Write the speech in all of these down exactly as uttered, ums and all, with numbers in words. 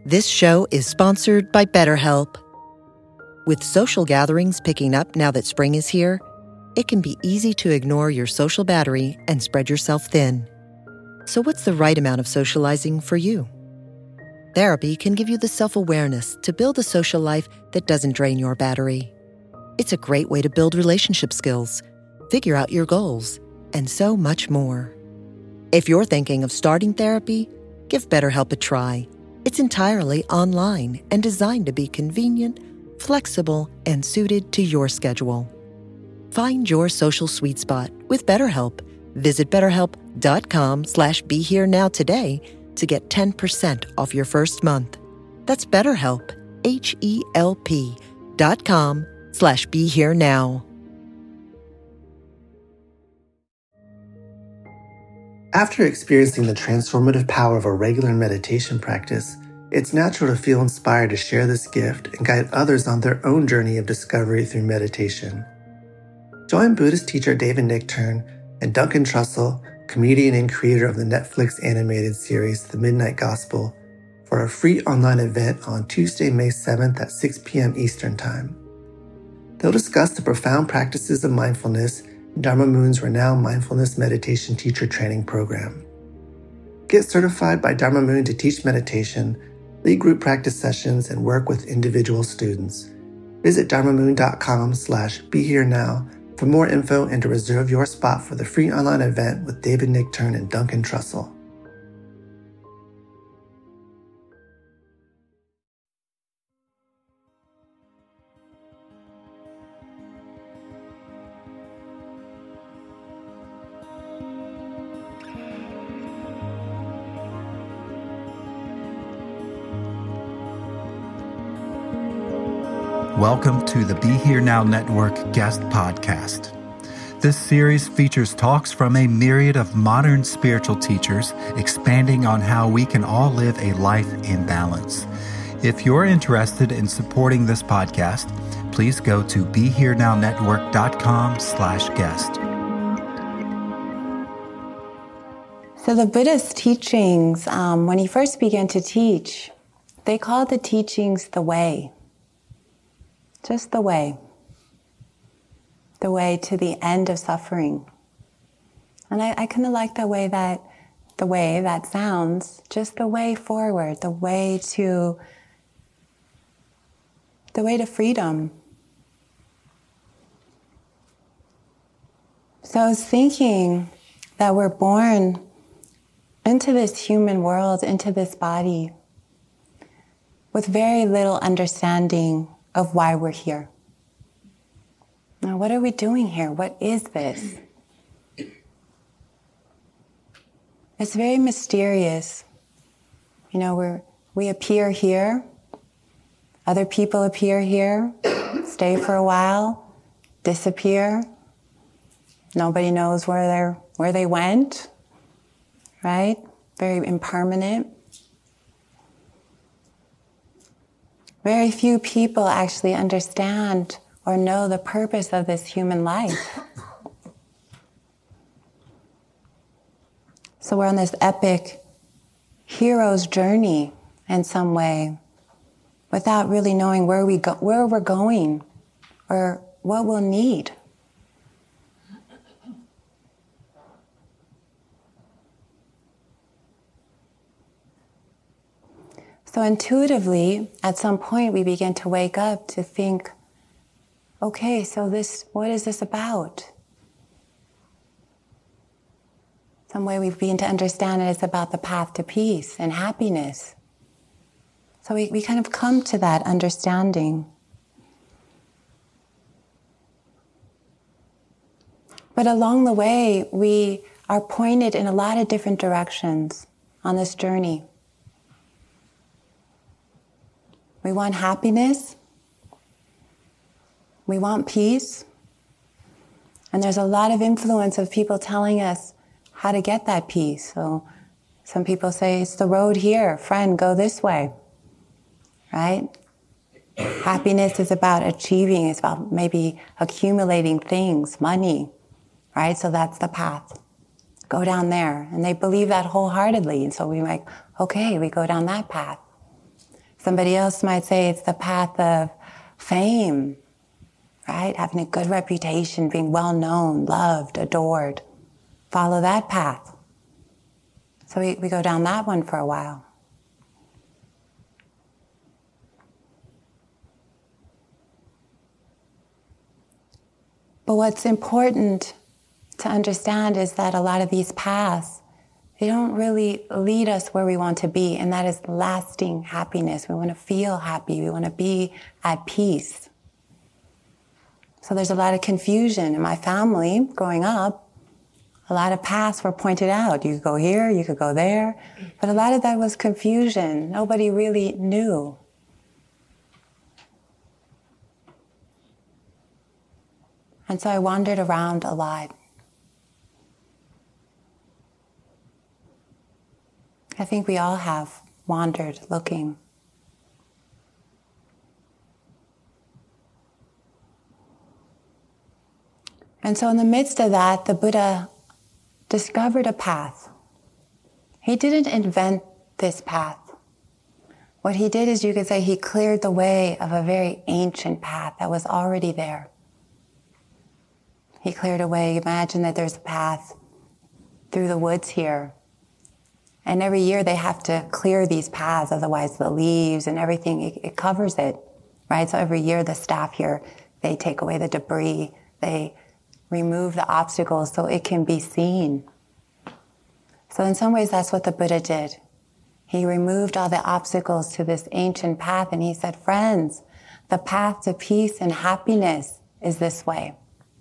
This show is sponsored by BetterHelp. With social gatherings picking up now that spring is here, it can be easy to ignore your social battery and spread yourself thin. So what's the right amount of socializing for you? Therapy can give you the self-awareness to build a social life that doesn't drain your battery. It's a great way to build relationship skills, figure out your goals, and so much more. If you're thinking of starting therapy, give BetterHelp a try. It's entirely online and designed to be convenient, flexible, and suited to your schedule. Find your social sweet spot with BetterHelp. Visit betterhelp.com slash be here now today to get ten percent off your first month. That's BetterHelp, H-E-L-P dot com slash be here now. After experiencing the transformative power of a regular meditation practice, it's natural to feel inspired to share this gift and guide others on their own journey of discovery through meditation. Join Buddhist teacher David Nichtern and Duncan Trussell, comedian and creator of the Netflix animated series The Midnight Gospel, for a free online event on Tuesday, May seventh at six p.m. Eastern Time. They'll discuss the profound practices of mindfulness in Dharma Moon's renowned mindfulness meditation teacher training program. Get certified by Dharma Moon to teach meditation, lead group practice sessions, and work with individual students. Visit dharmamoon.com slash be here now for more info and to reserve your spot for the free online event with David Nichtern and Duncan Trussell. Welcome to the Be Here Now Network guest podcast. This series features talks from a myriad of modern spiritual teachers expanding on how we can all live a life in balance. If you're interested in supporting this podcast, please go to BeHereNowNetwork.com slash guest. So the Buddha's teachings, um, when he first began to teach, they called the teachings the way. Just the way. The way to the end of suffering. And I, I kind of like the way that, the way that sounds, just the way forward, the way to, the way to freedom. So I was thinking that we're born into this human world, into this body, with very little understanding of why we're here. Now, what are we doing here? What is this? It's very mysterious. You know, we're, we appear here, other people appear here, stay for a while, disappear. Nobody knows where they're, where they went, right? Very impermanent. Very few people actually understand or know the purpose of this human life. So we're on this epic hero's journey in some way, without really knowing where we go, where we're going, or what we'll need. So intuitively, at some point, we begin to wake up to think, okay, so this, what is this about? Some way we begin to understand it is about the path to peace and happiness. So we, we kind of come to that understanding. But along the way, we are pointed in a lot of different directions on this journey. We want happiness. We want peace. And there's a lot of influence of people telling us how to get that peace. So some people say, it's the road here. Friend, go this way. Right? Happiness is about achieving. It's about maybe accumulating things, money. Right? So that's the path. Go down there. And they believe that wholeheartedly. And so we're like, okay, we go down that path. Somebody else might say it's the path of fame, right? Having a good reputation, being well known, loved, adored. Follow that path. So we, we go down that one for a while. But what's important to understand is that a lot of these paths, they don't really lead us where we want to be, and that is lasting happiness. We want to feel happy. We want to be at peace. So there's a lot of confusion in my family growing up. A lot of paths were pointed out. You could go here, you could go there. But a lot of that was confusion. Nobody really knew. And so I wandered around a lot. I think we all have wandered looking. And so in the midst of that, the Buddha discovered a path. He didn't invent this path. What he did is, you could say, he cleared the way of a very ancient path that was already there. He cleared a way. Imagine that there's a path through the woods here. And every year they have to clear these paths, otherwise the leaves and everything, it, it covers it, right? So every year the staff here, they take away the debris, they remove the obstacles so it can be seen. So in some ways that's what the Buddha did. He removed all the obstacles to this ancient path, and he said, friends, the path to peace and happiness is this way.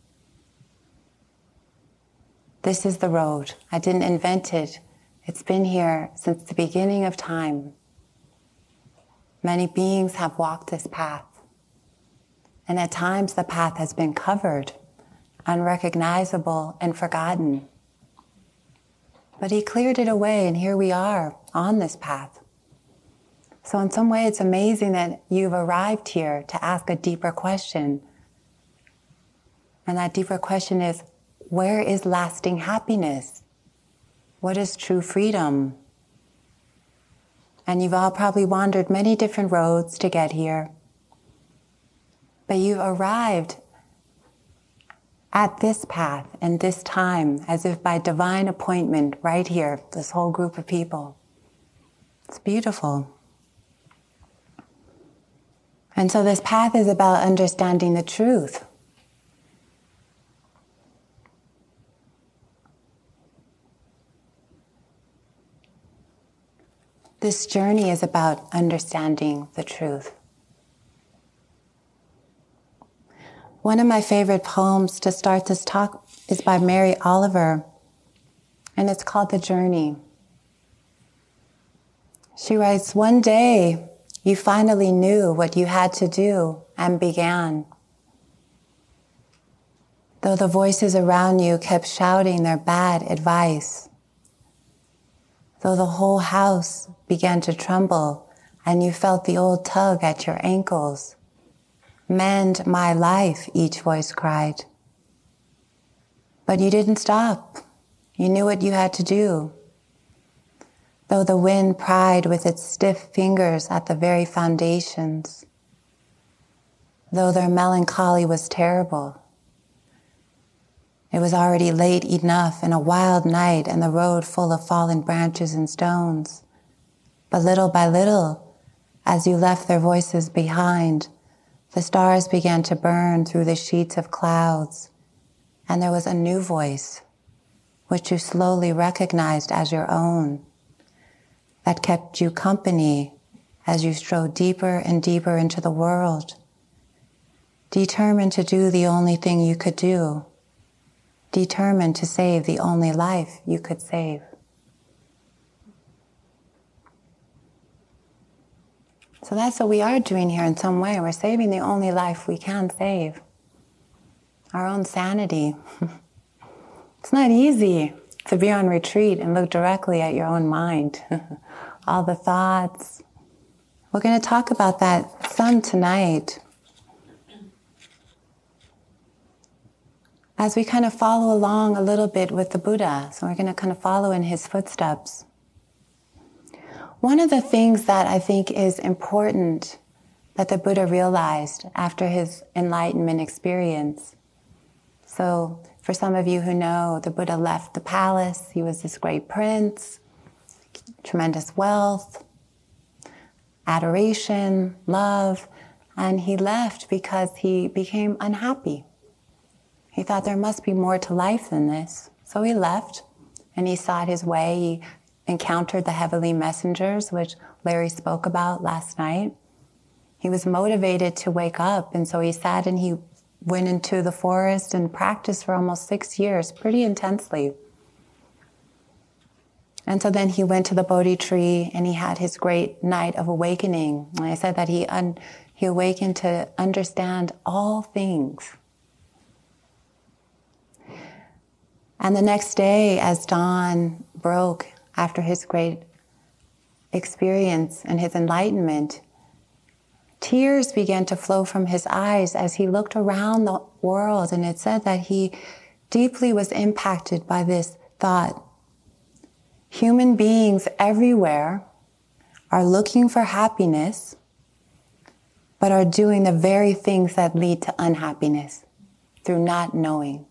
This is the road. I didn't invent it. It's been here since the beginning of time. Many beings have walked this path. And at times the path has been covered, unrecognizable, and forgotten. But he cleared it away, and here we are on this path. So in some way it's amazing that you've arrived here to ask a deeper question. And that deeper question is, where is lasting happiness? What is true freedom? And you've all probably wandered many different roads to get here. But you've arrived at this path and this time, as if by divine appointment, right here, this whole group of people. It's beautiful. And so this path is about understanding the truth. This journey is about understanding the truth. One of my favorite poems to start this talk is by Mary Oliver, and it's called The Journey. She writes, one day you finally knew what you had to do and began. Though the voices around you kept shouting their bad advice. Though the whole house began to tremble and you felt the old tug at your ankles. Mend my life, each voice cried. But you didn't stop. You knew what you had to do. Though the wind pried with its stiff fingers at the very foundations. Though their melancholy was terrible. It was already late enough in a wild night and the road full of fallen branches and stones. But little by little, as you left their voices behind, the stars began to burn through the sheets of clouds, and there was a new voice, which you slowly recognized as your own, that kept you company as you strode deeper and deeper into the world, determined to do the only thing you could do, determined to save the only life you could save. So that's what we are doing here in some way. We're saving the only life we can save. Our own sanity. It's not easy to be on retreat and look directly at your own mind. All the thoughts. We're going to talk about that some tonight. As we kind of follow along a little bit with the Buddha. So we're going to kind of follow in his footsteps. one of the things that I think is important that the Buddha realized after his enlightenment experience. So for some of you who know, the Buddha left the palace. He was this great prince, tremendous wealth, adoration, love, and he left because he became unhappy. He thought there must be more to life than this. So he left and he sought his way. He encountered the heavenly messengers, which Larry spoke about last night. He was motivated to wake up, and so he sat and he went into the forest and practiced for almost six years, pretty intensely. And so then he went to the Bodhi tree and he had his great night of awakening. And I said that he un- he awakened to understand all things. And the next day, as dawn broke after his great experience and his enlightenment, tears began to flow from his eyes as he looked around the world. And it said that he deeply was impacted by this thought. Human beings everywhere are looking for happiness, but are doing the very things that lead to unhappiness through not knowing.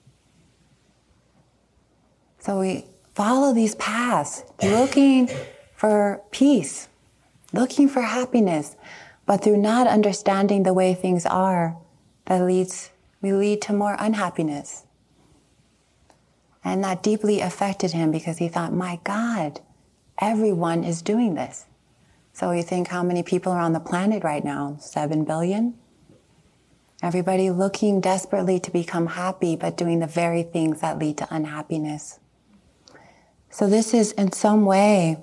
So we follow these paths, looking for peace, looking for happiness, but through not understanding the way things are, that leads, we lead to more unhappiness. And that deeply affected him because he thought, my God, everyone is doing this. So you think how many people are on the planet right now? Seven billion? Everybody looking desperately to become happy, but doing the very things that lead to unhappiness. So this is, in some way,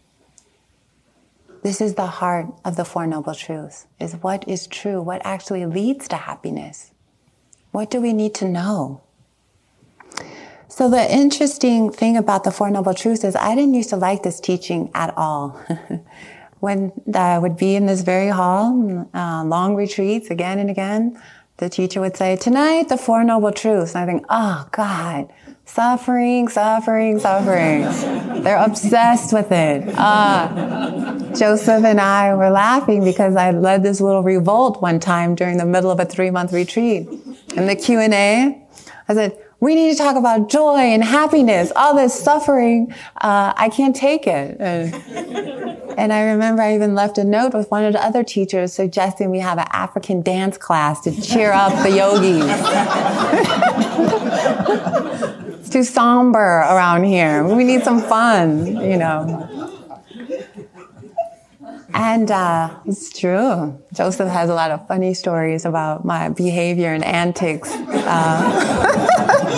this is the heart of the Four Noble Truths, is what is true, what actually leads to happiness. What do we need to know? So the interesting thing about the Four Noble Truths is I didn't used to like this teaching at all. When I would be in this very hall, uh, long retreats again and again, the teacher would say, tonight, the Four Noble Truths. And I think, oh, God, suffering, suffering, suffering. They're obsessed with it. Uh, Joseph and I were laughing because I led this little revolt one time during the middle of a three-month retreat. In the Q and A, I said, we need to talk about joy and happiness, all this suffering. Uh, I can't take it. And, and I remember I even left a note with one of the other teachers suggesting we have an African dance class to cheer up the yogis. It's too somber around here. We need some fun, you know. And uh, it's true. Joseph has a lot of funny stories about my behavior and antics. Uh,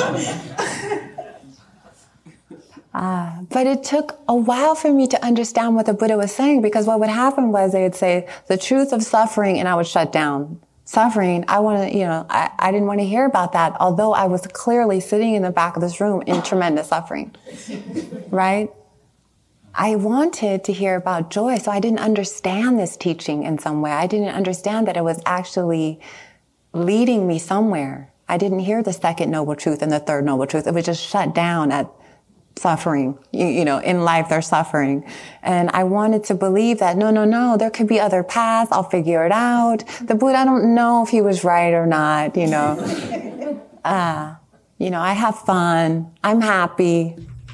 uh, but it took a while for me to understand what the Buddha was saying, because what would happen was they would say the truth of suffering, and I would shut down. Suffering, I want to, you know, I, I didn't want to hear about that, although I was clearly sitting in the back of this room in tremendous suffering, right? I wanted to hear about joy, so I didn't understand this teaching in some way. I didn't understand that it was actually leading me somewhere. I didn't hear the second noble truth and the third noble truth. It was just shut down at suffering. You, you know, in life there's suffering. And I wanted to believe that, no, no, no, there could be other paths. I'll figure it out. The Buddha, I don't know if he was right or not, you know. uh, you know, I have fun. I'm happy.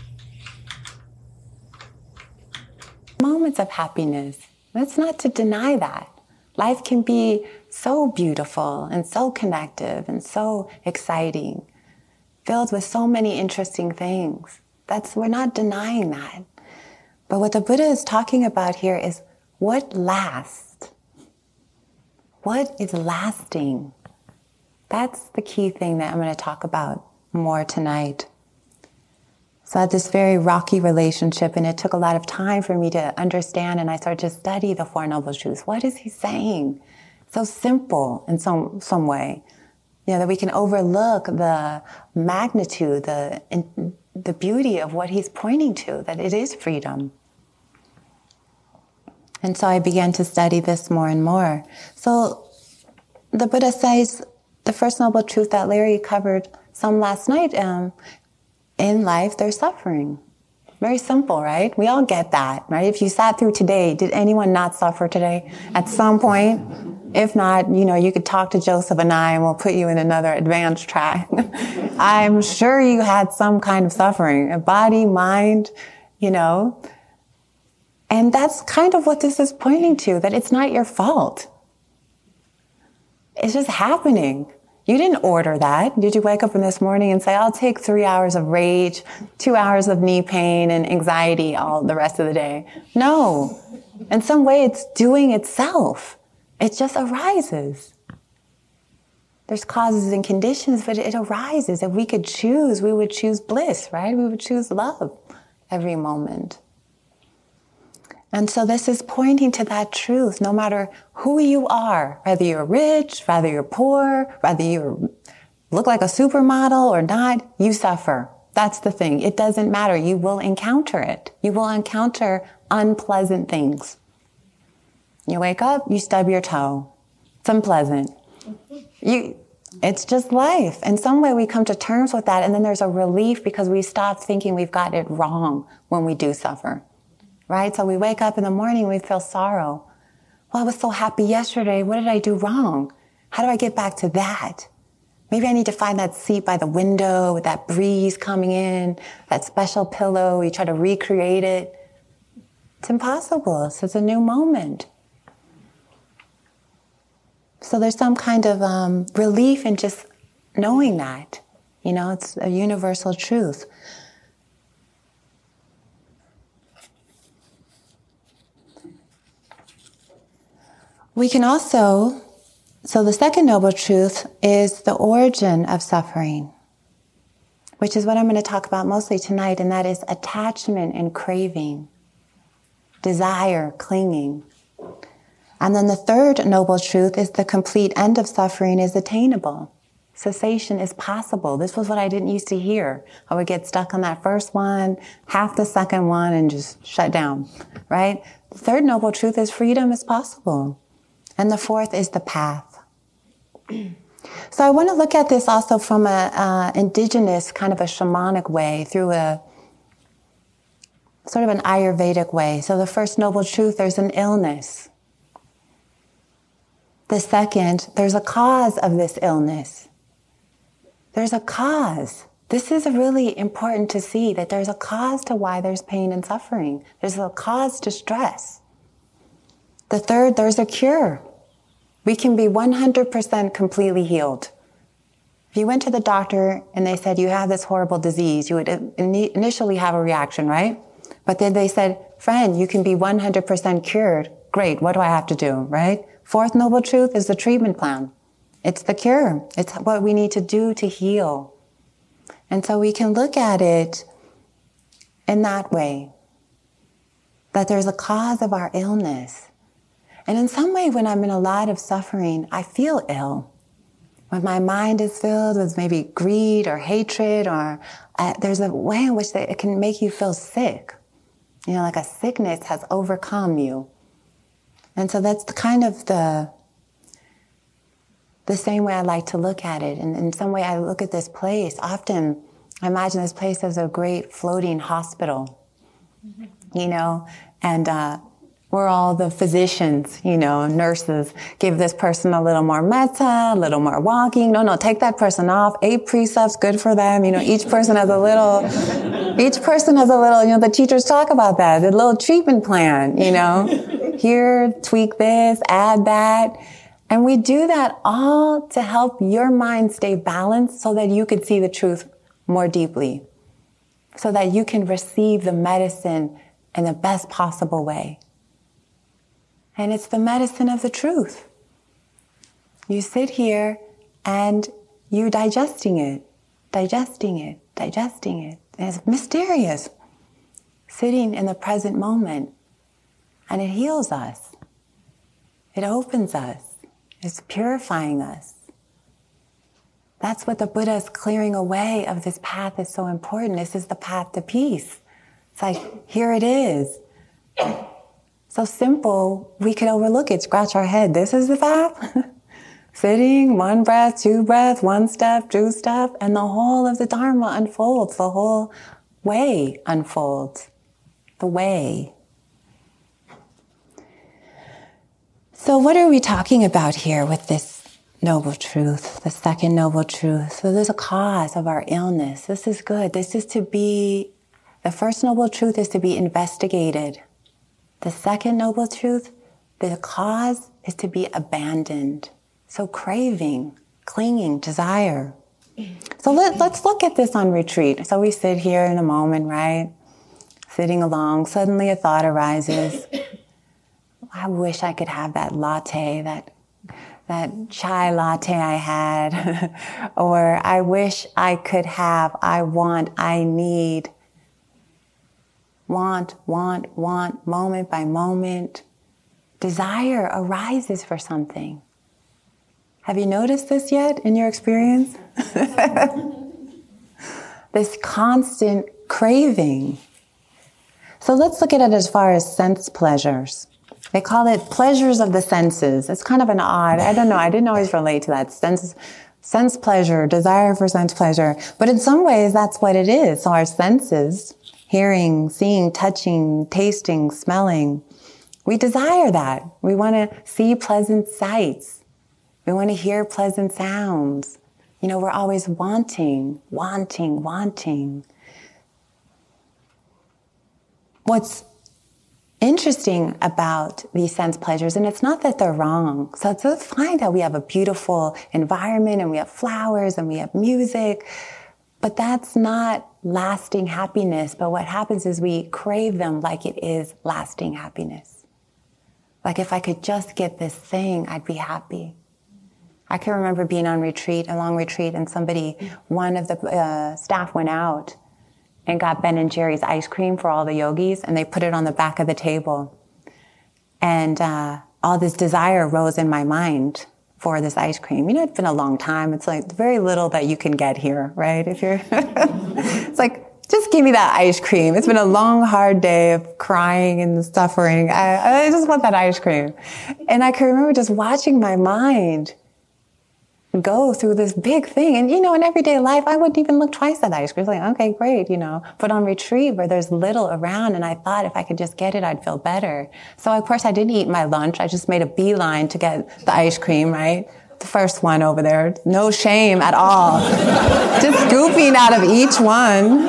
Moments of happiness. That's not to deny that. Life can be so beautiful and so connective and so exciting, filled with so many interesting things. That's, we're not denying that. But what the Buddha is talking about here is what lasts. What is lasting? That's the key thing that I'm going to talk about more tonight. So I had this very rocky relationship, and it took a lot of time for me to understand, and I started to study the Four Noble Truths. What is he saying? So simple in some some way, you know, that we can overlook the magnitude, the in, the beauty of what he's pointing to, that it is freedom. And so I began to study this more and more. So the Buddha says the First Noble Truth that Larry covered some last night, um, in life, there's suffering. Very simple, right? We all get that, right? If you sat through today, did anyone not suffer today at some point? If not, you know, you could talk to Joseph and I, and we'll put you in another advanced track. I'm sure you had some kind of suffering, a body, mind, you know. And that's kind of what this is pointing to, that it's not your fault. It's just happening. You didn't order that. Did you wake up in this morning and say, I'll take three hours of rage, two hours of knee pain and anxiety all the rest of the day? No. In some way, it's doing itself. It just arises. There's causes and conditions, but it arises. If we could choose, we would choose bliss, right? We would choose love every moment. And so this is pointing to that truth. No matter who you are, whether you're rich, whether you're poor, whether you look like a supermodel or not, you suffer. That's the thing. It doesn't matter. You will encounter it. You will encounter unpleasant things. You wake up, you stub your toe. It's unpleasant. You, it's just life. In some way, we come to terms with that, and then there's a relief because we stop thinking we've got it wrong when we do suffer. Right? So we wake up in the morning, we feel sorrow. Well, I was so happy yesterday. What did I do wrong? How do I get back to that? Maybe I need to find that seat by the window with that breeze coming in, that special pillow. You try to recreate it. It's impossible. So it's a new moment. So there's some kind of um, relief in just knowing that. You know, it's a universal truth. We can also, so the second noble truth is the origin of suffering, which is what I'm going to talk about mostly tonight, and that is attachment and craving, desire, clinging. And then the third noble truth is the complete end of suffering is attainable. Cessation is possible. This was what I didn't used to hear. I would get stuck on that first one, half the second one, and just shut down, right? The third noble truth is freedom is possible. And the fourth is the path. So I want to look at this also from a uh, indigenous, kind of a shamanic way, through a sort of an Ayurvedic way. So the first noble truth, there's an illness. The second, there's a cause of this illness. There's a cause. This is really important to see, that there's a cause to why there's pain and suffering. There's a cause to stress. The third, there's a cure. We can be one hundred percent completely healed. If you went to the doctor and they said, you have this horrible disease, you would initially have a reaction, right? But then they said, friend, you can be one hundred percent cured. Great, what do I have to do, right? Fourth noble truth is the treatment plan. It's the cure. It's what we need to do to heal. And so we can look at it in that way, that there's a cause of our illness. And in some way, when I'm in a lot of suffering, I feel ill. When my mind is filled with maybe greed or hatred, or uh, there's a way in which they, it can make you feel sick. You know, like a sickness has overcome you. And so that's the kind of the, the same way I like to look at it. And in some way, I look at this place. Often, I imagine this place as a great floating hospital, mm-hmm. you know, and uh, we're all the physicians, you know, nurses. Give this person a little more metta, a little more walking. No, no, take that person off. Eight precepts, good for them. You know, each person has a little, each person has a little, you know, the teachers talk about that, the little treatment plan, you know. Here, tweak this, add that. And we do that all to help your mind stay balanced so that you could see the truth more deeply, so that you can receive the medicine in the best possible way. And it's the medicine of the truth. You sit here and you're digesting it, digesting it, digesting it. And it's mysterious. Sitting in the present moment. And it heals us. It opens us. It's purifying us. That's what the Buddha's clearing away of this path is so important. This is the path to peace. It's like, here it is. So simple, we could overlook it, scratch our head. This is the path. Sitting, one breath, two breaths, one step, two step, and the whole of the Dharma unfolds. The whole way unfolds. the way. So what are we talking about here with this noble truth, the second noble truth? So there's a cause of our illness. This is good. This is to be, the first noble truth is to be investigated. The second noble truth, the cause is to be abandoned. So craving, clinging, desire. So let, let's look at this on retreat. So we sit here in a moment, right? Sitting along, suddenly a thought arises. I wish I could have that latte, that that chai latte I had. Or I wish I could have, I want, I need. Want, want, want, moment by moment. Desire arises for something. Have you noticed this yet in your experience? This constant craving. So let's look at it as far as sense pleasures. They call it pleasures of the senses. It's kind of an odd, I don't know, I didn't always relate to that. Sense, sense pleasure, desire for sense pleasure. But in some ways, that's what it is. So our senses, hearing, seeing, touching, tasting, smelling, we desire that. We want to see pleasant sights. We want to hear pleasant sounds. You know, we're always wanting, wanting, wanting. What's interesting about these sense pleasures, and it's not that they're wrong. So it's it's fine that we have a beautiful environment and we have flowers and we have music, but that's not lasting happiness. But what happens is we crave them like it is lasting happiness. Like if I could just get this thing, I'd be happy. I can remember being on retreat, a long retreat, and somebody, one of the uh, staff went out and got Ben and Jerry's ice cream for all the yogis, and they put it on the back of the table. And uh, all this desire rose in my mind for this ice cream. You know, it's been a long time. It's like very little that you can get here, right? If you're, it's like, just give me that ice cream. It's been a long, hard day of crying and suffering. I, I just want that ice cream. And I can remember just watching my mind go through this big thing. And, you know, in everyday life, I wouldn't even look twice at ice cream. It's like, okay, great, you know. But on retreat where there's little around, and I thought if I could just get it, I'd feel better. So, of course, I didn't eat my lunch. I just made a beeline to get the ice cream, right? The first one over there. No shame at all. Just scooping out of each one.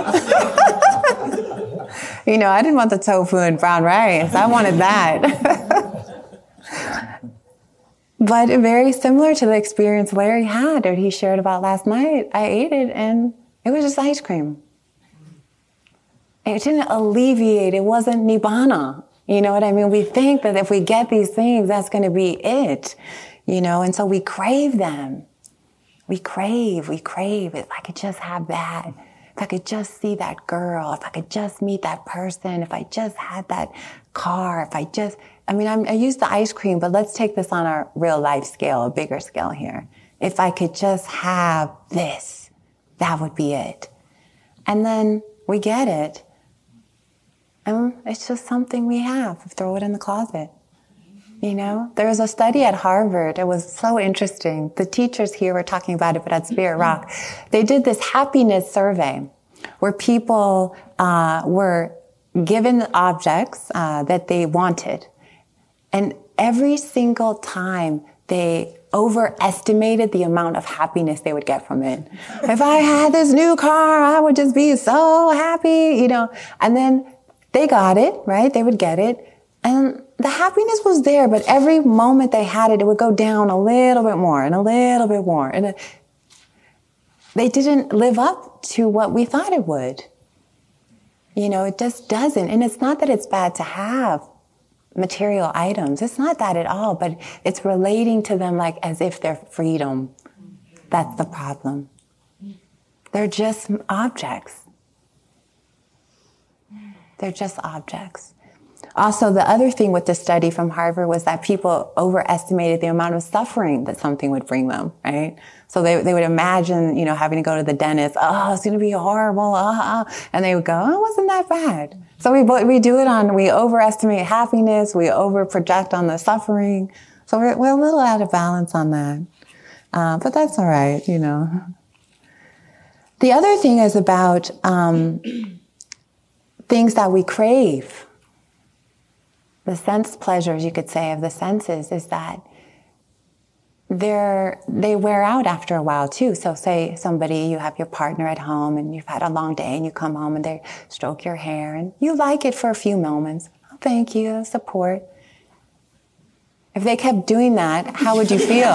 You know, I didn't want the tofu and brown rice. I wanted that. But very similar to the experience Larry had, or he shared about last night. I ate it and it was just ice cream. It didn't alleviate, it wasn't nibbana. You know what I mean? We think that if we get these things, that's going to be it. You know, and so we crave them. We crave, we crave. If I could just have that. If I could just see that girl. If I could just meet that person. If I just had that car. If I just... I mean, I'm, I use the ice cream, but let's take this on a real life scale, a bigger scale here. If I could just have this, that would be it. And then we get it, and it's just something we have. Throw it in the closet. You know, there was a study at Harvard. It was so interesting. The teachers here were talking about it, but at Spirit Rock, they did this happiness survey where people uh, were given objects uh, that they wanted. And every single time they overestimated the amount of happiness they would get from it. If I had this new car, I would just be so happy, you know. And then they got it, right? They would get it. And the happiness was there, but every moment they had it, it would go down a little bit more and a little bit more. And it, they didn't live up to what we thought it would. You know, it just doesn't. And it's not that it's bad to have material items. It's not that at all, but it's relating to them like as if they're freedom. That's the problem. They're just objects. They're just objects. Also, the other thing with the study from Harvard was that people overestimated the amount of suffering that something would bring them, right? So they they would imagine, you know, having to go to the dentist. Oh, it's going to be horrible. Oh, oh. And they would go, oh, it wasn't that bad. So we we do it on, we overestimate happiness, we over-project on the suffering. So we're, we're a little out of balance on that. Uh, but that's all right, you know. The other thing is about um, things that we crave, the sense pleasures, you could say, of the senses, is that they're, they wear out after a while too. So say somebody, you have your partner at home and you've had a long day and you come home and they stroke your hair and you like it for a few moments. Oh, thank you, support. If they kept doing that, how would you feel?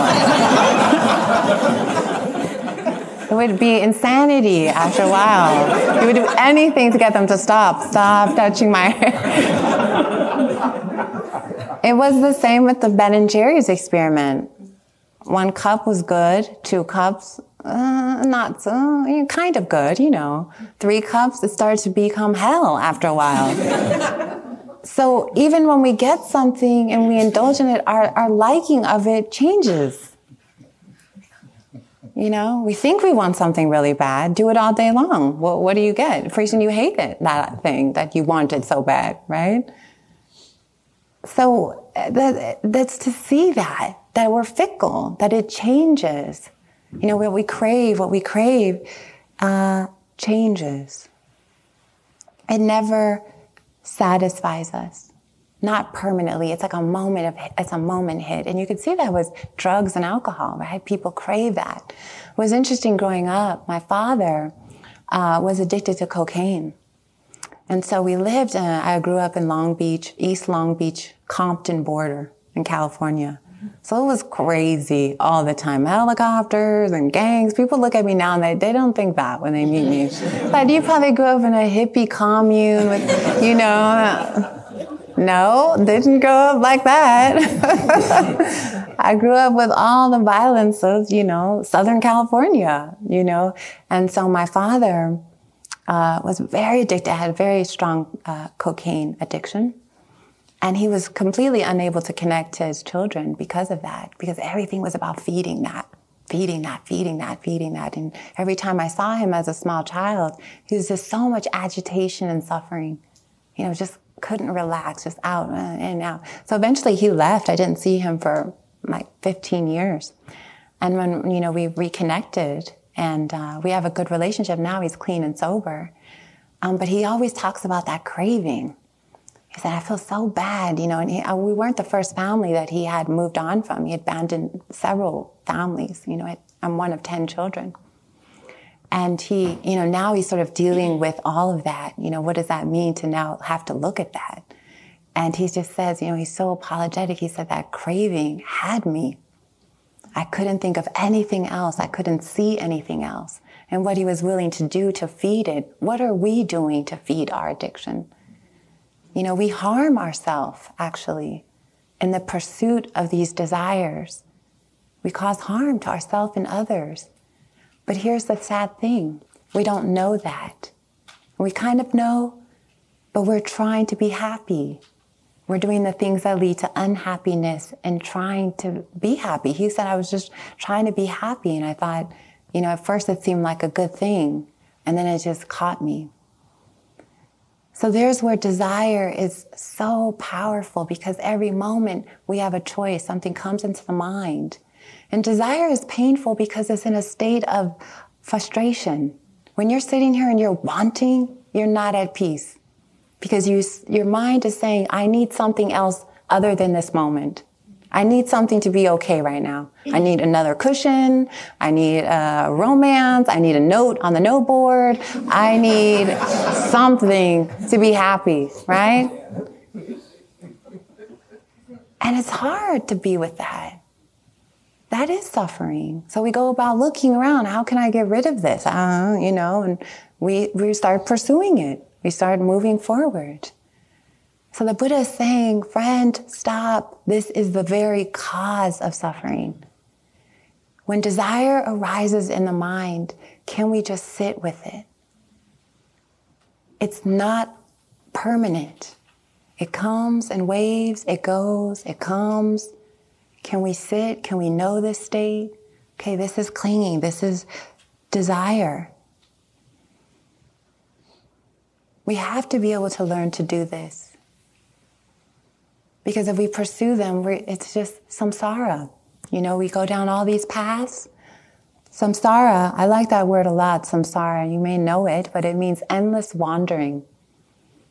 It would be insanity after a while. You would do anything to get them to stop. Stop touching my hair. It was the same with the Ben and Jerry's experiment. One cup was good, two cups, uh, not so, kind of good, you know. Three cups, it started to become hell after a while. So even when we get something and we indulge in it, our, our liking of it changes. You know, we think we want something really bad, do it all day long. Well, what do you get? Pretty soon you hate it, that thing that you wanted so bad, right? So that, that's to see that, that we're fickle, that it changes. You know, what we crave, what we crave uh, changes. It never satisfies us, not permanently. It's like a moment of, it's a moment hit. And you could see that with drugs and alcohol, right? People crave that. It was interesting growing up. My father uh, was addicted to cocaine. And so we lived, uh, I grew up in Long Beach, East Long Beach, Compton border in California. So it was crazy all the time. Helicopters and gangs. People look at me now and they, they don't think that when they meet me. But you probably grew up in a hippie commune with, you know, no, didn't grow up like that. I grew up with all the violence of, you know, Southern California, you know. And so my father uh, was very addicted, had a very strong uh, cocaine addiction. And he was completely unable to connect to his children because of that, because everything was about feeding that, feeding that, feeding that, feeding that. And every time I saw him as a small child, he was just so much agitation and suffering, you know, just couldn't relax, just out and out. So eventually he left. I didn't see him for like fifteen years. And when, you know, we reconnected and uh, we have a good relationship now, he's clean and sober. Um, but he always talks about that craving. He said, I feel so bad, you know, and he, uh, we weren't the first family that he had moved on from. He had abandoned several families, you know, I'm one of ten children. And he, you know, now he's sort of dealing with all of that. You know, what does that mean to now have to look at that? And he just says, you know, he's so apologetic. He said that craving had me. I couldn't think of anything else. I couldn't see anything else. And what he was willing to do to feed it, what are we doing to feed our addiction? You know, we harm ourselves, actually, in the pursuit of these desires. We cause harm to ourselves and others. But here's the sad thing. We don't know that. We kind of know, but we're trying to be happy. We're doing the things that lead to unhappiness and trying to be happy. He said, I was just trying to be happy. And I thought, you know, at first it seemed like a good thing. And then it just caught me. So there's where desire is so powerful, because every moment we have a choice, something comes into the mind. And desire is painful because it's in a state of frustration. When you're sitting here and you're wanting, you're not at peace, because you, your mind is saying, I need something else other than this moment. I need something to be okay right now. I need another cushion. I need a romance. I need a note on the note board. I need something to be happy, right? And it's hard to be with that. That is suffering. So we go about looking around. How can I get rid of this? Uh, you know, and we, we start pursuing it. We start moving forward. So the Buddha is saying, friend, stop. This is the very cause of suffering. When desire arises in the mind, can we just sit with it? It's not permanent. It comes in waves, it goes, it comes. Can we sit? Can we know this state? Okay, this is clinging, this is desire. We have to be able to learn to do this. Because if we pursue them, we're, it's just samsara. You know, we go down all these paths. Samsara, I like that word a lot, samsara. You may know it, but it means endless wandering.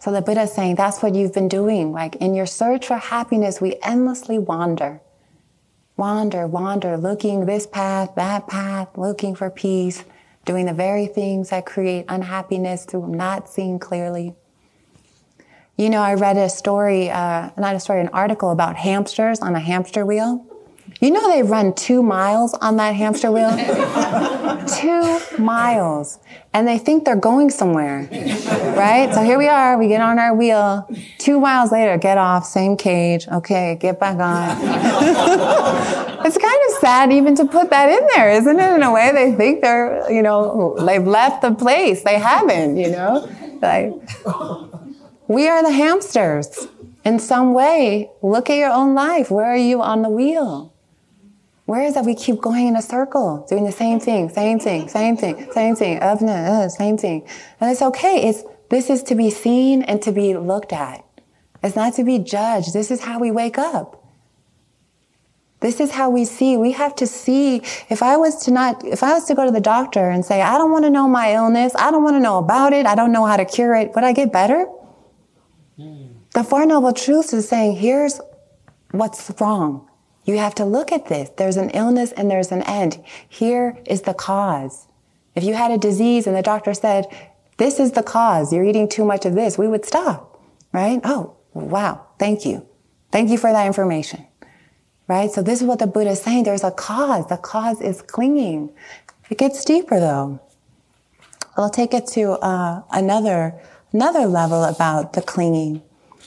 So the Buddha is saying that's what you've been doing. Like in your search for happiness, we endlessly wander. Wander, wander, looking this path, that path, looking for peace, doing the very things that create unhappiness through not seeing clearly. You know, I read a story, uh, not a story, an article about hamsters on a hamster wheel. You know they run two miles on that hamster wheel? Two miles. And they think they're going somewhere, right? So here we are, we get on our wheel. Two miles later, get off, same cage. Okay, get back on. It's kind of sad even to put that in there, isn't it? In a way, they think they're, you know, they've left the place. They haven't, you know? Like, we are the hamsters. In some way, look at your own life. Where are you on the wheel? Where is that we keep going in a circle, doing the same thing, same thing, same thing, same thing, up and uh, same thing. And it's okay. It's, this is to be seen and to be looked at. It's not to be judged. This is how we wake up. This is how we see. We have to see. If I was to not, if I was to go to the doctor and say, I don't want to know my illness. I don't want to know about it. I don't know how to cure it. Would I get better? The Four Noble Truths is saying, here's what's wrong. You have to look at this. There's an illness and there's an end. Here is the cause. If you had a disease and the doctor said, this is the cause, you're eating too much of this, we would stop, right? Oh, wow, thank you. Thank you for that information, right? So this is what the Buddha is saying. There's a cause. The cause is clinging. It gets deeper though. I'll take it to uh, another, another level about the clinging.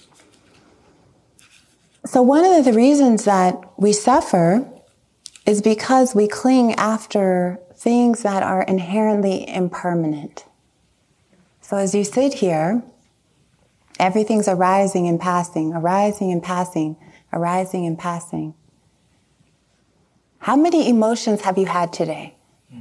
So one of the reasons that we suffer is because we cling after things that are inherently impermanent. So as you sit here, everything's arising and passing, arising and passing, arising and passing. How many emotions have you had today?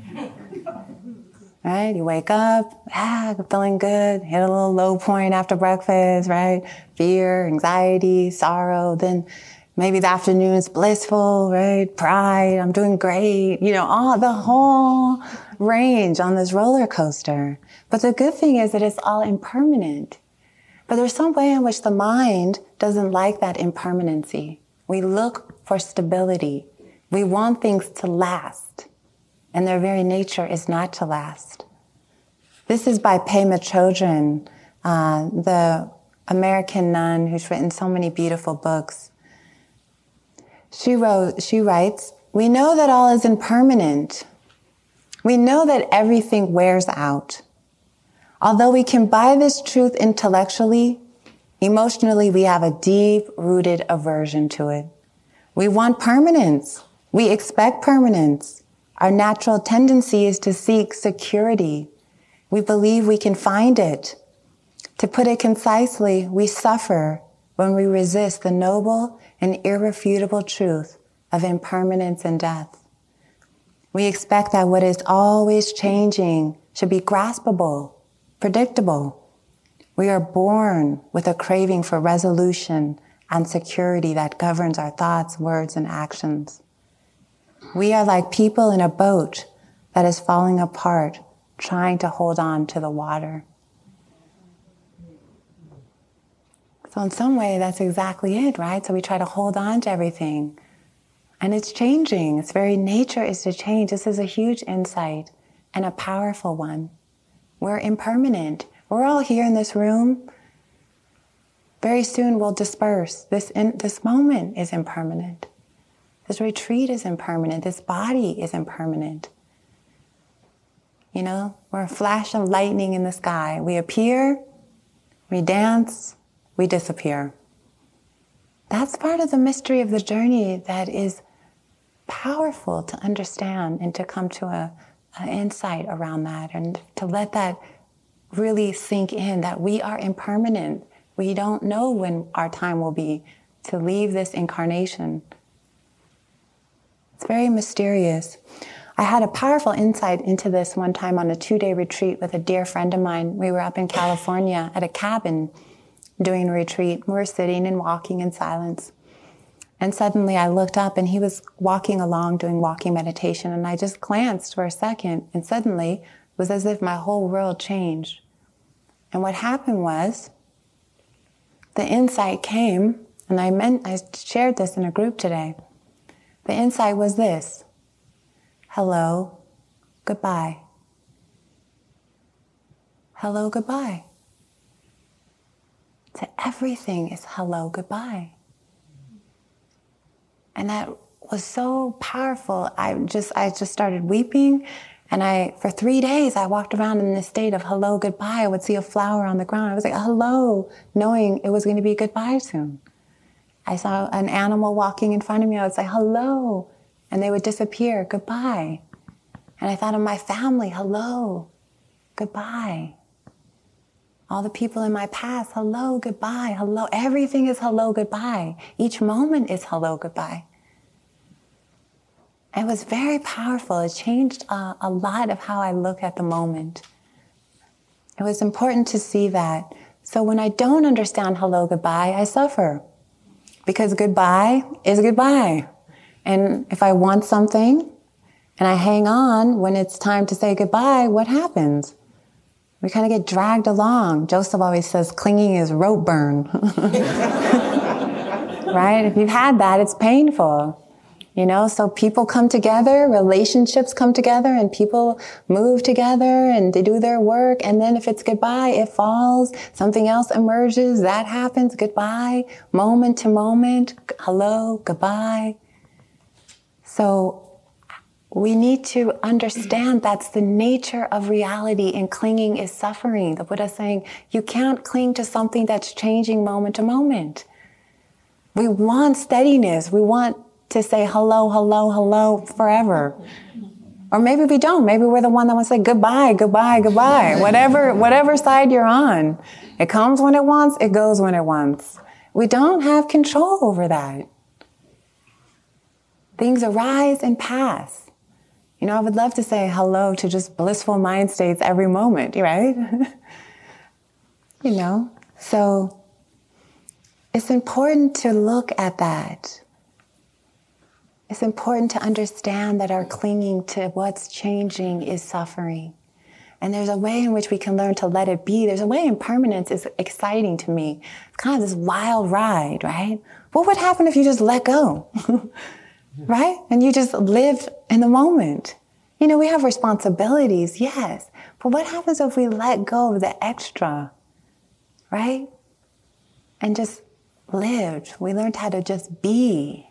Right? You wake up, ah, feeling good, hit a little low point after breakfast, right? Fear, anxiety, sorrow. Then maybe the afternoon's blissful, right? Pride, I'm doing great. You know, all the whole range on this roller coaster. But the good thing is that it's all impermanent. But there's some way in which the mind doesn't like that impermanency. We look for stability. We want things to last. And their very nature is not to last. This is by Pema Chodron, uh, the American nun who's written so many beautiful books. She wrote, she writes, we know that all is impermanent. We know that everything wears out. Although we can buy this truth intellectually, emotionally we have a deep-rooted aversion to it. We want permanence. We expect permanence. Our natural tendency is to seek security. We believe we can find it. To put it concisely, we suffer when we resist the noble and irrefutable truth of impermanence and death. We expect that what is always changing should be graspable, predictable. We are born with a craving for resolution and security that governs our thoughts, words, and actions. We are like people in a boat that is falling apart, trying to hold on to the water. So in some way, that's exactly it, right? So we try to hold on to everything. And it's changing. Its very nature is to change. This is a huge insight and a powerful one. We're impermanent. We're all here in this room. Very soon we'll disperse. This, in, this moment is impermanent. This retreat is impermanent. This body is impermanent. You know, we're a flash of lightning in the sky. We appear, we dance, we disappear. That's part of the mystery of the journey that is powerful to understand and to come to a, a insight around that and to let that really sink in, that we are impermanent. We don't know when our time will be to leave this incarnation. It's very mysterious. I had a powerful insight into this one time on a two-day retreat with a dear friend of mine. We were up in California at a cabin doing a retreat. We were sitting and walking in silence. And suddenly I looked up and he was walking along doing walking meditation, and I just glanced for a second, and suddenly it was as if my whole world changed. And what happened was the insight came, and I meant I shared this in a group today. The insight was this: hello, goodbye. Hello, goodbye. To everything is hello, goodbye. And that was so powerful. I just I just started weeping, and I for three days I walked around in this state of hello, goodbye. I would see a flower on the ground. I was like, hello, knowing it was going to be goodbye soon. I saw an animal walking in front of me. I would say hello, and they would disappear, goodbye. And I thought of my family, hello, goodbye. All the people in my past, hello, goodbye, hello. Everything is hello, goodbye. Each moment is hello, goodbye. It was very powerful. It changed uh, a lot of how I look at the moment. It was important to see that. So when I don't understand hello, goodbye, I suffer. Because goodbye is goodbye. And if I want something and I hang on when it's time to say goodbye, what happens? We kind of get dragged along. Joseph always says clinging is rope burn. Right? If you've had that, it's painful. You know, so people come together, relationships come together, and people move together and they do their work. And then if it's goodbye, it falls, something else emerges, that happens, goodbye, moment to moment, hello, goodbye. So we need to understand that's the nature of reality, and clinging is suffering. The Buddha is saying you can't cling to something that's changing moment to moment. We want steadiness. We want to say hello, hello, hello forever. Or maybe we don't. Maybe we're the one that wants to say goodbye, goodbye, goodbye. Whatever, whatever side you're on. It comes when it wants, it goes when it wants. We don't have control over that. Things arise and pass. You know, I would love to say hello to just blissful mind states every moment, right? You know, so it's important to look at that. It's important to understand that our clinging to what's changing is suffering. And there's a way in which we can learn to let it be. There's a way impermanence is exciting to me. It's kind of this wild ride, right? What would happen if you just let go? Right? And you just live in the moment. You know, we have responsibilities, yes. But what happens if we let go of the extra, right? And just lived. We learned how to just be.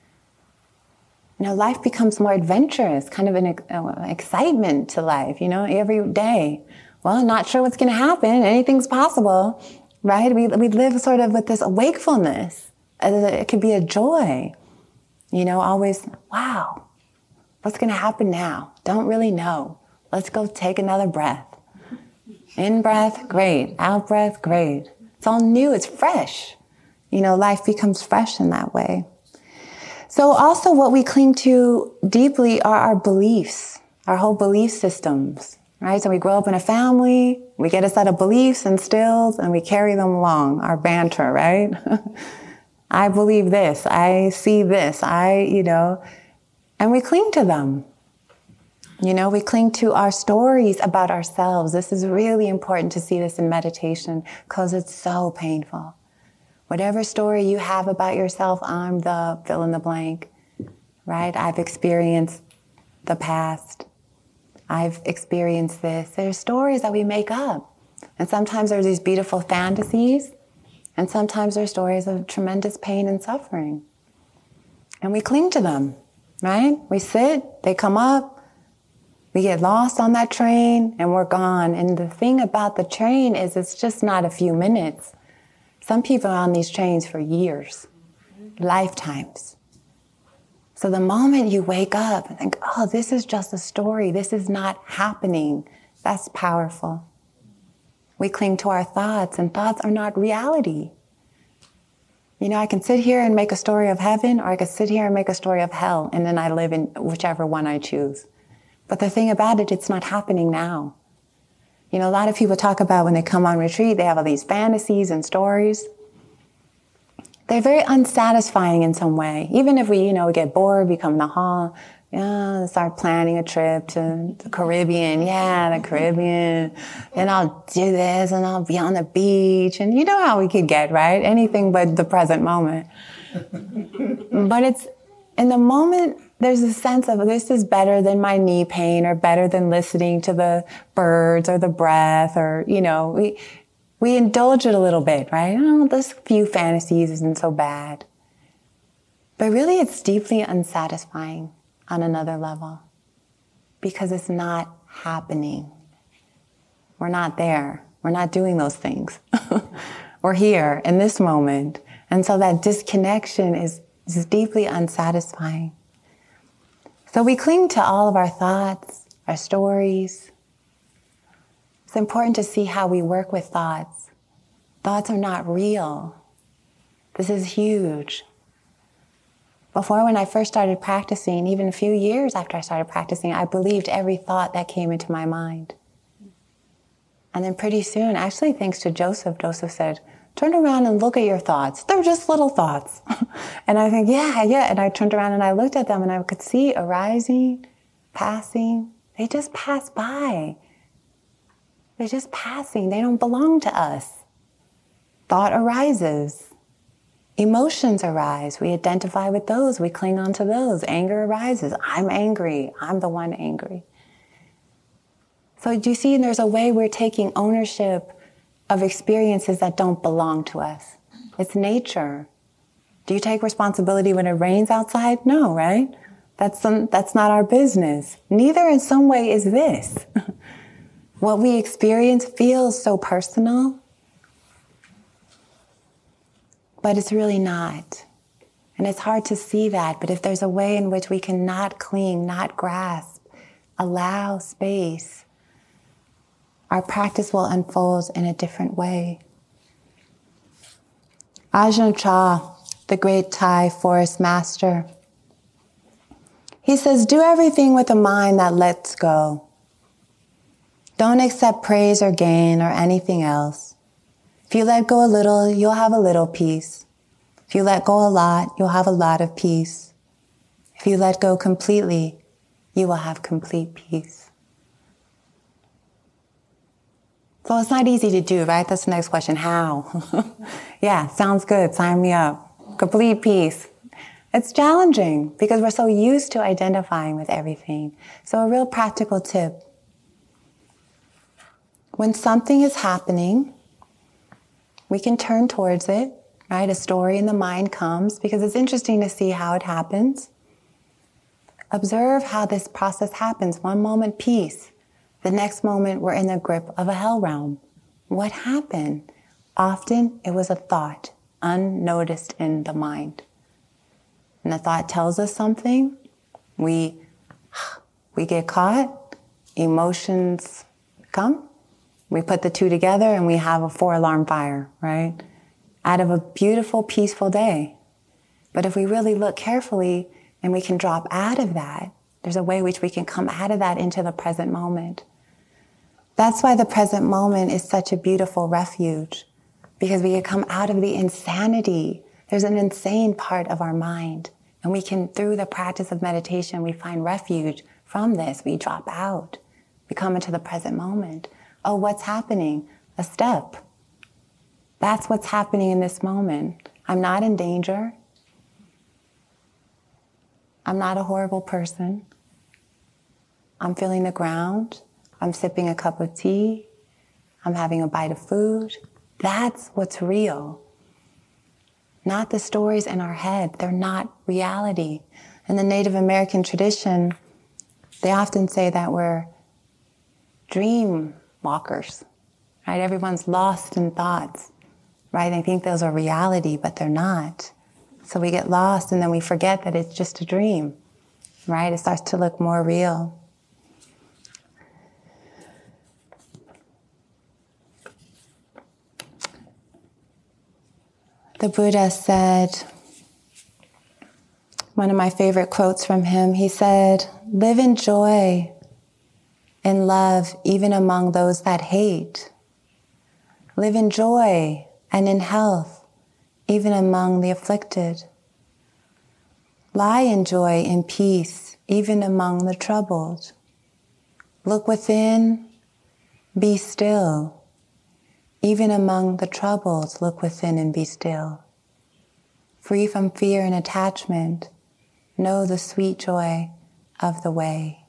You know, life becomes more adventurous, kind of an uh, excitement to life, you know, every day. Well, I'm not sure what's going to happen. Anything's possible, right? We we live sort of with this wakefulness. It could be a joy. You know, always, wow, what's going to happen now? Don't really know. Let's go take another breath. In breath, great. Out breath, great. It's all new. It's fresh. You know, life becomes fresh in that way. So also what we cling to deeply are our beliefs, our whole belief systems, right? So we grow up in a family, we get a set of beliefs instilled, and we carry them along, our banter, right? I believe this, I see this, I, you know, and we cling to them. You know, we cling to our stories about ourselves. This is really important to see this in meditation because it's so painful. Whatever story you have about yourself, I'm the fill in the blank, right? I've experienced the past. I've experienced this. There's stories that we make up. And sometimes there's these beautiful fantasies, and sometimes there's stories of tremendous pain and suffering. And we cling to them, right? We sit, they come up, we get lost on that train, and we're gone. And the thing about the train is it's just not a few minutes. Some people are on these trains for years, lifetimes. So the moment you wake up and think, oh, this is just a story, this is not happening, that's powerful. We cling to our thoughts, and thoughts are not reality. You know, I can sit here and make a story of heaven, or I could sit here and make a story of hell, and then I live in whichever one I choose. But the thing about it, it's not happening now. You know, a lot of people talk about when they come on retreat, they have all these fantasies and stories. They're very unsatisfying in some way. Even if we, you know, we get bored, we come in the hall, Yeah, start planning a trip to the Caribbean. Yeah, the Caribbean. And I'll do this and I'll be on the beach. And you know how we could get, right? Anything but the present moment. But it's, in the moment, there's a sense of this is better than my knee pain or better than listening to the birds or the breath or, you know, we, we indulge it a little bit, right? Oh, this few fantasies isn't so bad. But really, it's deeply unsatisfying on another level because it's not happening. We're not there. We're not doing those things. We're here in this moment. And so that disconnection is, is deeply unsatisfying. So we cling to all of our thoughts, our stories. It's important to see how we work with thoughts. Thoughts are not real. This is huge. Before, when I first started practicing, even a few years after I started practicing, I believed every thought that came into my mind. And then pretty soon, actually thanks to Joseph, Joseph said, turn around and look at your thoughts. They're just little thoughts. And I think, yeah, yeah. And I turned around and I looked at them and I could see arising, passing. They just pass by. They're just passing. They don't belong to us. Thought arises. Emotions arise. We identify with those. We cling on to those. Anger arises. I'm angry. I'm the one angry. So do you see, there's a way we're taking ownership of experiences that don't belong to us. It's nature. Do you take responsibility when it rains outside? No, right? That's some, that's not our business. Neither in some way is this. What we experience feels so personal, but it's really not. And it's hard to see that, but if there's a way in which we can not cling, not grasp, allow space, our practice will unfold in a different way. Ajahn Chah, the great Thai forest master, he says, do everything with a mind that lets go. Don't accept praise or gain or anything else. If you let go a little, you'll have a little peace. If you let go a lot, you'll have a lot of peace. If you let go completely, you will have complete peace. So it's not easy to do, right? That's the next question. How? Yeah, sounds good. Sign me up. Complete peace. It's challenging because we're so used to identifying with everything. So a real practical tip. When something is happening, we can turn towards it, right? A story in the mind comes because it's interesting to see how it happens. Observe how this process happens. One moment, peace. The next moment, we're in the grip of a hell realm. What happened? Often, it was a thought, unnoticed in the mind. And the thought tells us something. We, we get caught. Emotions come. We put the two together and we have a four-alarm fire, right? Out of a beautiful, peaceful day. But if we really look carefully and we can drop out of that, there's a way in which we can come out of that into the present moment. That's why the present moment is such a beautiful refuge, because we can come out of the insanity. There's an insane part of our mind. And we can, through the practice of meditation, we find refuge from this. We drop out. We come into the present moment. Oh, what's happening? A step. That's what's happening in this moment. I'm not in danger. I'm not a horrible person. I'm feeling the ground. I'm sipping a cup of tea. I'm having a bite of food. That's what's real. Not the stories in our head. They're not reality. In the Native American tradition, they often say that we're dream walkers, right? Everyone's lost in thoughts, right? They think those are reality, but they're not. So we get lost and then we forget that it's just a dream, right? It starts to look more real. The Buddha said, one of my favorite quotes from him, he said, live in joy, in love, even among those that hate. Live in joy and in health, even among the afflicted. Lie in joy, in peace, even among the troubled. Look within, be still. Even among the troubled, look within and be still. Free from fear and attachment, know the sweet joy of the way.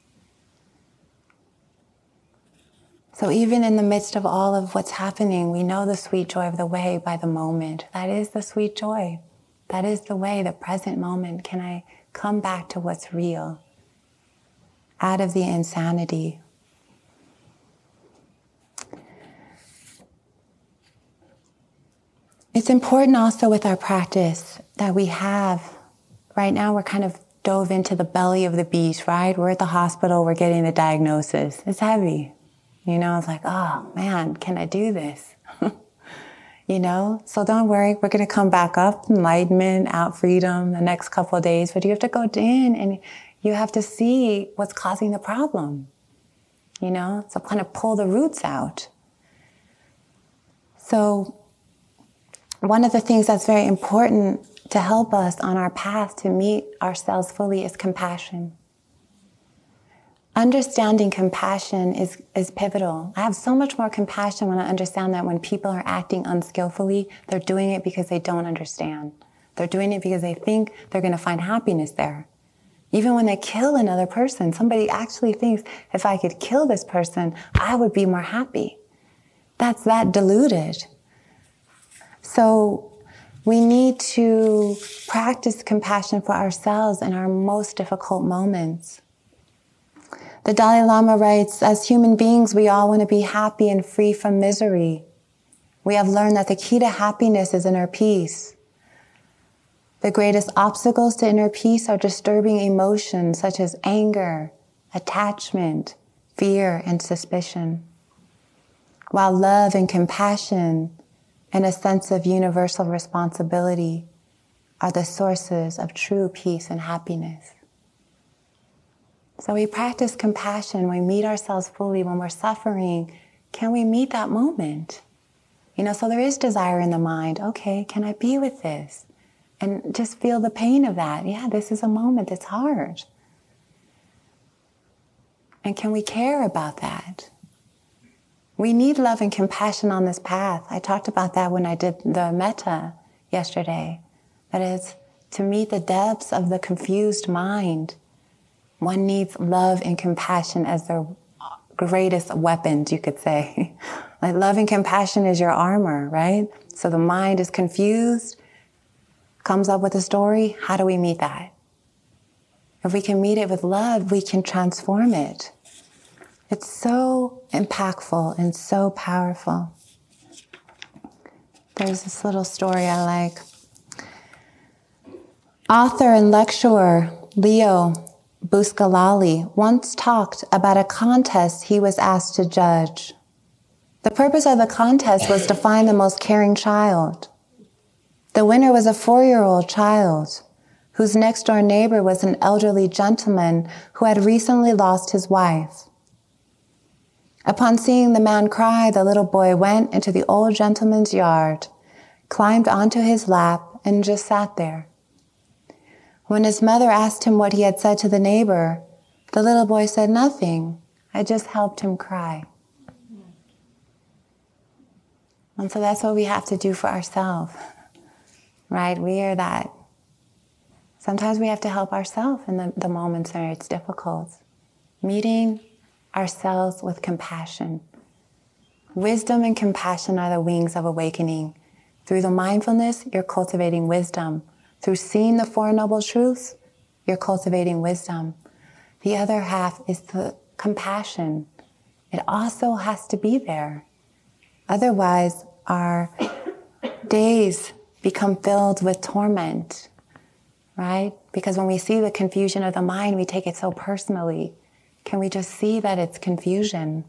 So even in the midst of all of what's happening, we know the sweet joy of the way by the moment. That is the sweet joy. That is the way, the present moment. Can I come back to what's real? Out of the insanity. It's important also with our practice that we have, right now we're kind of dove into the belly of the beast, right? We're at the hospital, we're getting the diagnosis. It's heavy. You know, it's like, oh man, can I do this? You know, so don't worry, we're going to come back up, enlightenment, out freedom the next couple of days, but you have to go in and you have to see what's causing the problem. You know, so kind of pull the roots out. So one of the things that's very important to help us on our path to meet ourselves fully is compassion. Understanding compassion is, is pivotal. I have so much more compassion when I understand that when people are acting unskillfully, they're doing it because they don't understand. They're doing it because they think they're going to find happiness there. Even when they kill another person, somebody actually thinks, if I could kill this person, I would be more happy. That's that deluded. So we need to practice compassion for ourselves in our most difficult moments. The Dalai Lama writes, as human beings, we all want to be happy and free from misery. We have learned that the key to happiness is inner peace. The greatest obstacles to inner peace are disturbing emotions such as anger, attachment, fear, and suspicion. While love and compassion and a sense of universal responsibility are the sources of true peace and happiness. So we practice compassion, we meet ourselves fully when we're suffering. Can we meet that moment? You know, so there is desire in the mind. Okay, can I be with this? And just feel the pain of that. Yeah, this is a moment that's hard. And can we care about that? We need love and compassion on this path. I talked about that when I did the metta yesterday. That is, to meet the depths of the confused mind, one needs love and compassion as their greatest weapons, you could say. Like love and compassion is your armor, right? So the mind is confused, comes up with a story. How do we meet that? If we can meet it with love, we can transform it. It's so impactful and so powerful. There's this little story I like. Author and lecturer Leo Buscaglia once talked about a contest he was asked to judge. The purpose of the contest was to find the most caring child. The winner was a four-year-old child whose next-door neighbor was an elderly gentleman who had recently lost his wife. Upon seeing the man cry, the little boy went into the old gentleman's yard, climbed onto his lap, and just sat there. When his mother asked him what he had said to the neighbor, the little boy said nothing. I just helped him cry. And so that's what we have to do for ourselves, right? We are that. Sometimes we have to help ourselves in the, the moments where it's difficult. Meeting ourselves with compassion. Wisdom and compassion are the wings of awakening. Through the mindfulness, you're cultivating wisdom. Through seeing the Four Noble Truths, you're cultivating wisdom. The other half is the compassion. It also has to be there. Otherwise, our days become filled with torment, right? Because when we see the confusion of the mind, we take it so personally. Can we just see that it's confusion?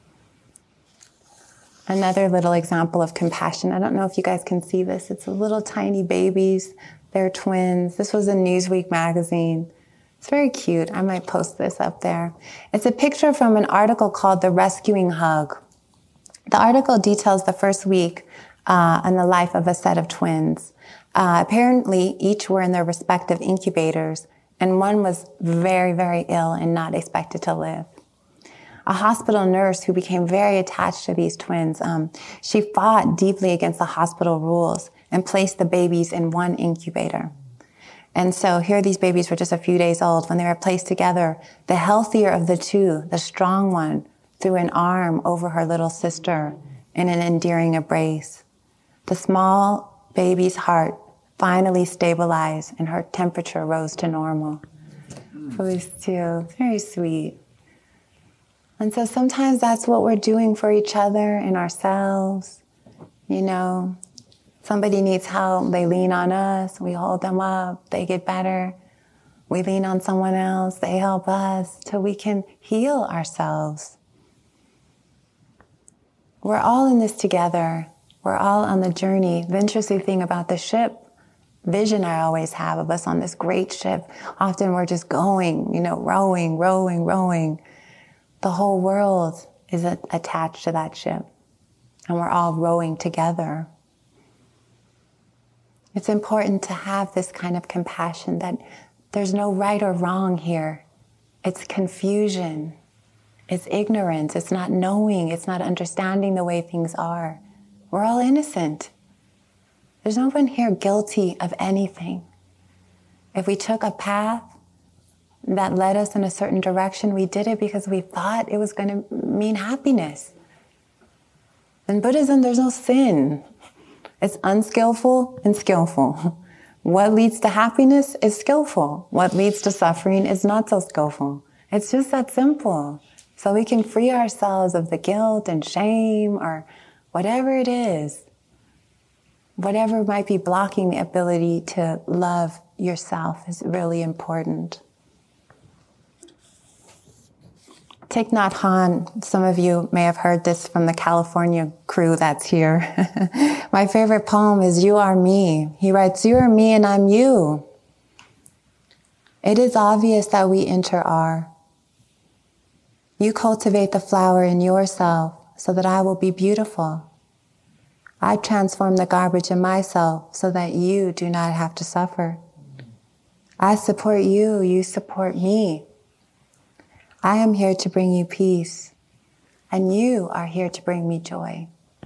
Another little example of compassion. I don't know if you guys can see this. It's little tiny babies. They're twins. This was in Newsweek magazine. It's very cute. I might post this up there. It's a picture from an article called The Rescuing Hug. The article details the first week uh, in the life of a set of twins. Uh, apparently, each were in their respective incubators, and one was very, very ill and not expected to live. A hospital nurse who became very attached to these twins, um, she fought deeply against the hospital rules and placed the babies in one incubator. And so here these babies were just a few days old. When they were placed together, the healthier of the two, the strong one, threw an arm over her little sister in an endearing embrace. The small baby's heart finally stabilized and her temperature rose to normal. For these two, very sweet. And so sometimes that's what we're doing for each other and ourselves. You know, somebody needs help, they lean on us, we hold them up, they get better. We lean on someone else, they help us till we can heal ourselves. We're all in this together. We're all on the journey. The interesting thing about the ship vision I always have of us on this great ship, often we're just going, you know, rowing, rowing, rowing. The whole world is a- attached to that ship, and we're all rowing together. It's important to have this kind of compassion that there's no right or wrong here. It's confusion. It's ignorance. It's not knowing. It's not understanding the way things are. We're all innocent. There's no one here guilty of anything. If we took a path that led us in a certain direction, we did it because we thought it was going to mean happiness. In Buddhism, there's no sin. It's unskillful and skillful. What leads to happiness is skillful. What leads to suffering is not so skillful. It's just that simple. So we can free ourselves of the guilt and shame or whatever it is, whatever might be blocking the ability to love yourself is really important. Thich Nhat Hanh, some of you may have heard this from the California crew that's here. My favorite poem is You Are Me. He writes, you are me and I'm you. It is obvious that we enter are. You cultivate the flower in yourself so that I will be beautiful. I transform the garbage in myself so that you do not have to suffer. I support you, you support me. I am here to bring you peace, and you are here to bring me joy.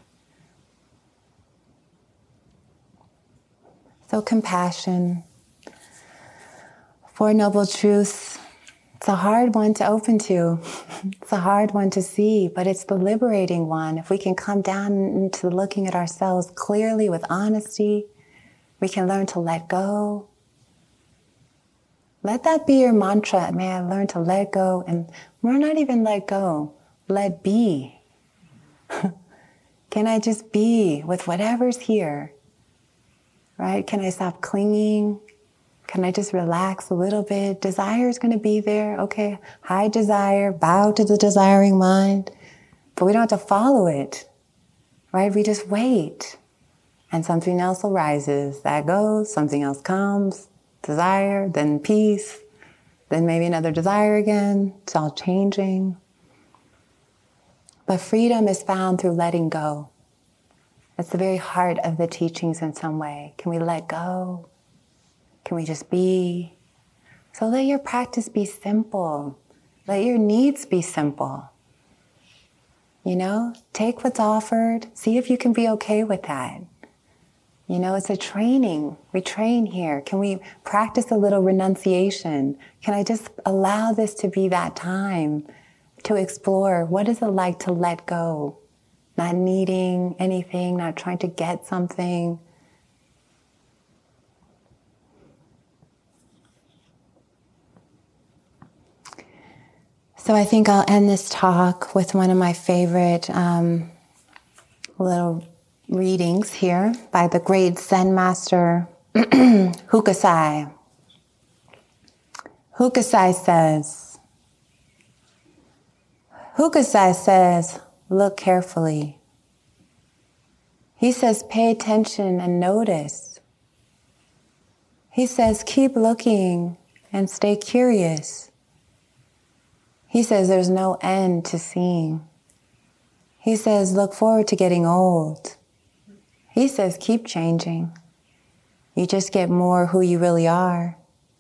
So compassion, Four Noble Truths, it's a hard one to open to. It's a hard one to see, but it's the liberating one. If we can come down into looking at ourselves clearly with honesty, we can learn to let go. Let that be your mantra. May I learn to let go, and we're not even let go, let be. Can I just be with whatever's here? Right? Can I stop clinging? Can I just relax a little bit? Desire is going to be there. Okay, high desire, bow to the desiring mind. But we don't have to follow it, right? We just wait. And something else arises. That goes, something else comes. Desire, then peace, then maybe another desire again. It's all changing. But freedom is found through letting go. That's the very heart of the teachings in some way. Can we let go? Can we just be? So let your practice be simple. Let your needs be simple. You know, take what's offered. See if you can be okay with that. You know, it's a training. We train here. Can we practice a little renunciation? Can I just allow this to be that time to explore what is it like to let go? Not needing anything, not trying to get something. So I think I'll end this talk with one of my favorite um, little readings here by the great Zen master Hokusai. Hokusai says, Hokusai says, look carefully. He says, pay attention and notice. He says, keep looking and stay curious. He says, there's no end to seeing. He says, look forward to getting old. He says, keep changing. You just get more who you really are.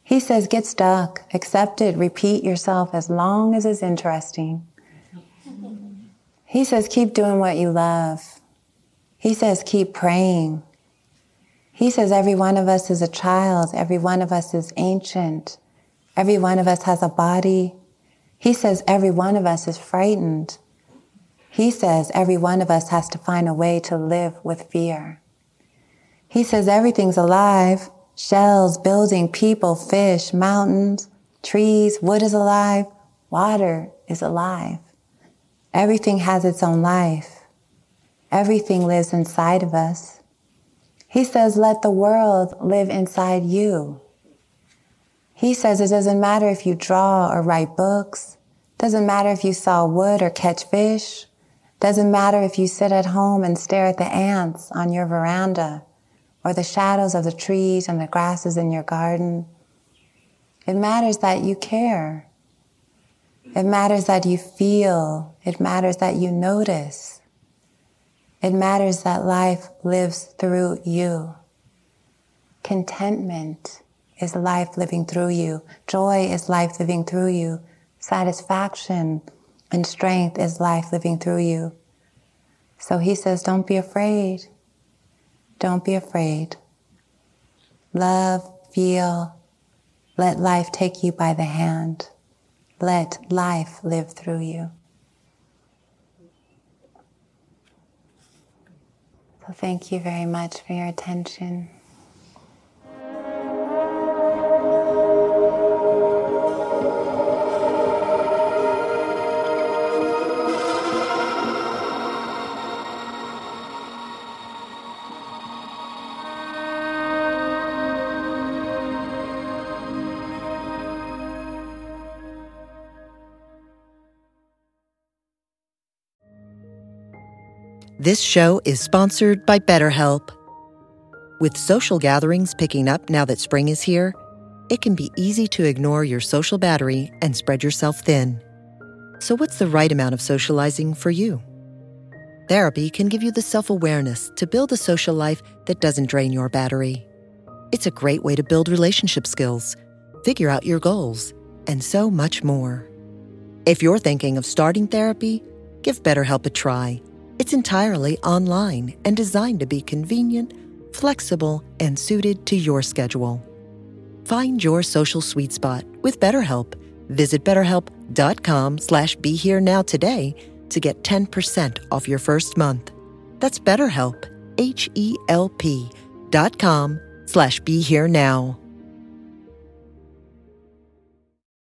He says, get stuck, accept it, repeat yourself as long as it's interesting. He says, keep doing what you love. He says, keep praying. He says, every one of us is a child. Every one of us is ancient. Every one of us has a body. He says, every one of us is frightened. He says, every one of us has to find a way to live with fear. He says, everything's alive. Shells, building, people, fish, mountains, trees, wood is alive. Water is alive. Everything has its own life. Everything lives inside of us. He says, let the world live inside you. He says, it doesn't matter if you draw or write books. Doesn't matter if you saw wood or catch fish. Doesn't matter if you sit at home and stare at the ants on your veranda or the shadows of the trees and the grasses in your garden. It matters that you care. It matters that you feel. It matters that you notice. It matters that life lives through you. Contentment is life living through you. Joy is life living through you. Satisfaction and strength is life living through you. So he says, don't be afraid. Don't be afraid. Love, feel. Let life take you by the hand. Let life live through you. So thank you very much for your attention. This show is sponsored by BetterHelp. With social gatherings picking up now that spring is here, it can be easy to ignore your social battery and spread yourself thin. So what's the right amount of socializing for you? Therapy can give you the self-awareness to build a social life that doesn't drain your battery. It's a great way to build relationship skills, figure out your goals, and so much more. If you're thinking of starting therapy, give BetterHelp a try. It's entirely online and designed to be convenient, flexible, and suited to your schedule. Find your social sweet spot with BetterHelp. Visit betterhelp.com slash be here now today to get ten percent off your first month. That's BetterHelp, H E L P dot com slash be here now.